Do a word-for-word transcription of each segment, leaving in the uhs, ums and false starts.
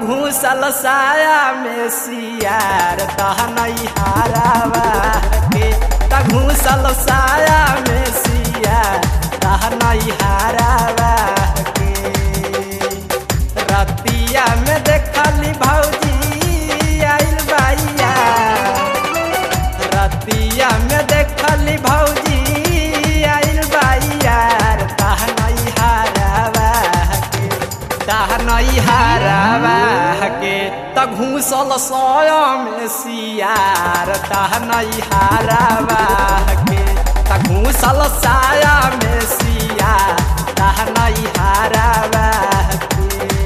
घूसल साया में सियार तहनई हारावा के त घूसल साया में सियार तहनई हारावा के रतिया में देखली भौजी आइल बाइया रतिया में देखली भौजी आइल बाइया तहनई हारावा के तहनई हारावा के त घूसल साया में सियार तहनई हारावा के त घूसल साया में सियार तहनई हारावा के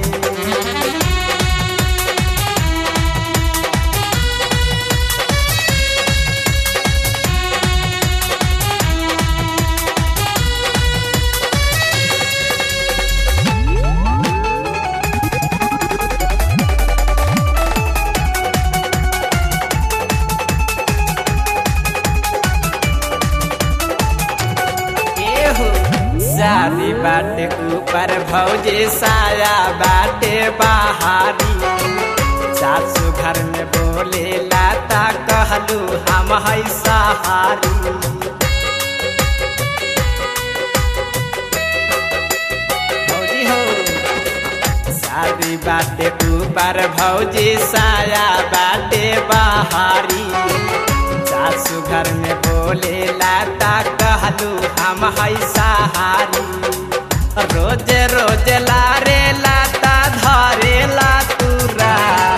शादी बाटे ऊपर भौजी साया बाटे बाहरी सासू घर में बोले लाता कहलू हम है सहारी भौजी हो शादी बाटे ऊपर भौजी साया बाटे बाहरी सासू घर में बोले लाता कहलू हम है सहारी रोज रोज लारे लाता धरे लातूरा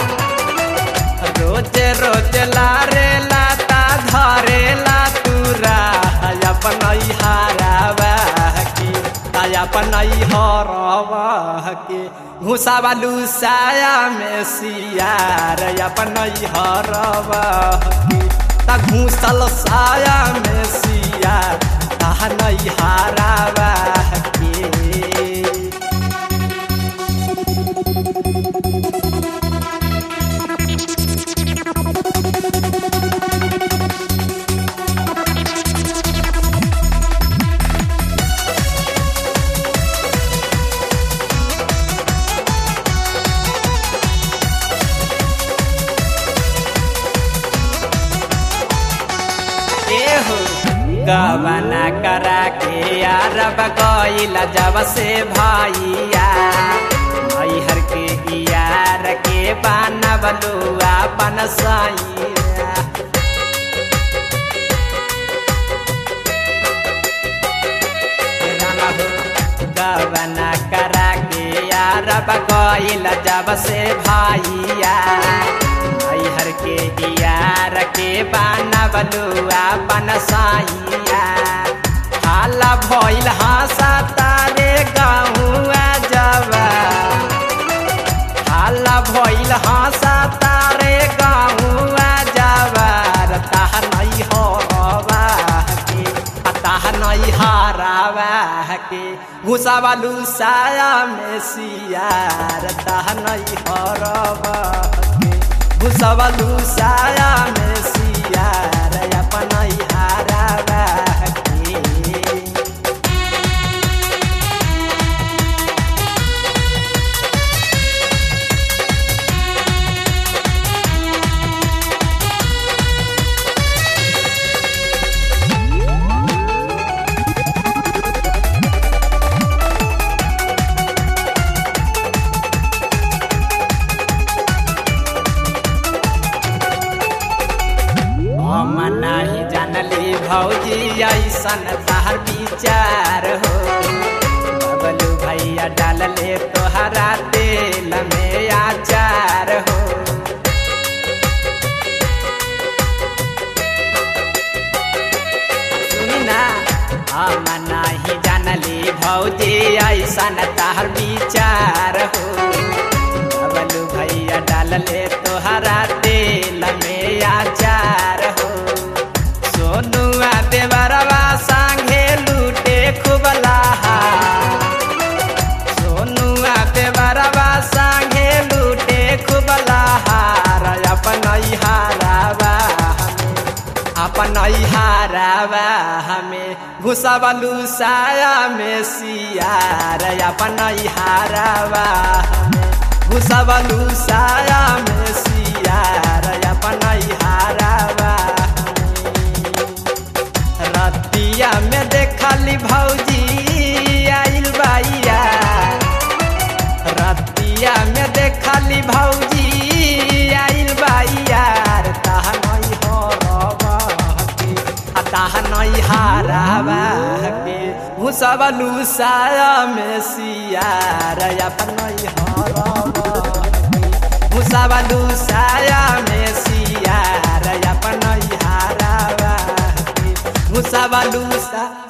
रोज रोज लारे लाता धरे लातूरा अपन हारावा के अपन हरवा के घुसा बालू साया में सियार अपन हरवा के त घूसल साया में सियार तहनई हारावा के गबना करा के यारब गइल जब से भैया मैहर के यार के बनबलू अपन सैया गबना करा के यारब गइल जब से भैया मैहर के यार के बनबलू अपन सैया हाला भइल हासा तारे गाँवा जवा हाला भइल हासा तारे गाँवा जवार तहनई हरवा के तहनई हारावा के घुसावलू साया में सियार तहनई हरवा के घुसावलू साया में सियार अपन हारावा के नहीं जानली भौजी ऐसन तहर विचार हो बबलू भैया डाल ले तोहरा तेल में आचार हो सुना हम नहीं जानली भौजी ऐसन तहर विचार हो बबलू भैया डाल ले तोहरा तेल में आचार हो सोनुआ देवरवा संगे लूटे खूब लाहा सोनुआ देवरवा संगे लूटे खूब लहार अपन हारावा अपन हारावा हमें घुसावलू साया में सियार अपन हारावा हमें घुसवलू साया में सियार अपन हारावा रतिया में देखली भौजी आइल बाइया रतिया में देखली भौजी आइल बाइया ताह नहीं हरवा के आ ताह नहीं हारावा के घुसवलू साया में सियार अपन हरवा घुसवलू साया में सियार अपन हारावा घुसवलू सा